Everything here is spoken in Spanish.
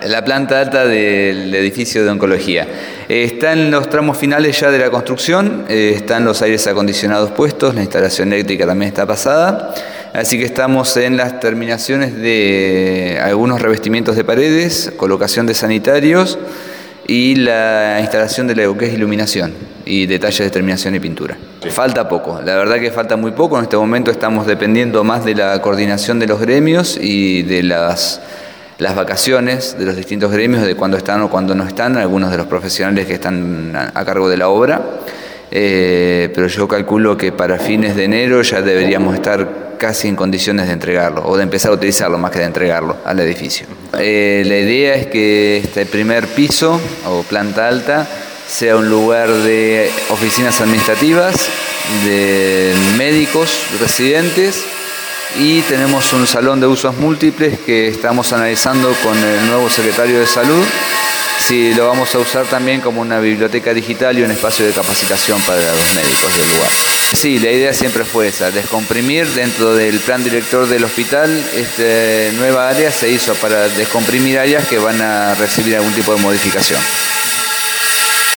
la planta alta del edificio de oncología. Está en los tramos finales ya de la construcción, están los aires acondicionados puestos, la instalación eléctrica también está pasada, así que estamos en las terminaciones de algunos revestimientos de paredes, colocación de sanitarios y la instalación de lo que es iluminación y detalles de terminación y pintura. Falta poco, la verdad que falta muy poco. En este momento estamos dependiendo más de la coordinación de los gremios y de las vacaciones de los distintos gremios, de cuándo están o cuándo no están algunos de los profesionales que están a cargo de la obra, pero yo calculo que para fines de enero ya deberíamos estar casi en condiciones de entregarlo, o de empezar a utilizarlo más que de entregarlo al edificio. La idea es que este primer piso o planta alta sea un lugar de oficinas administrativas, de médicos, residentes, y tenemos un salón de usos múltiples que estamos analizando con el nuevo secretario de Salud, si lo vamos a usar también como una biblioteca digital y un espacio de capacitación para los médicos del lugar. Sí, la idea siempre fue esa, descomprimir dentro del plan director del hospital. Esta nueva área se hizo para descomprimir áreas que van a recibir algún tipo de modificación.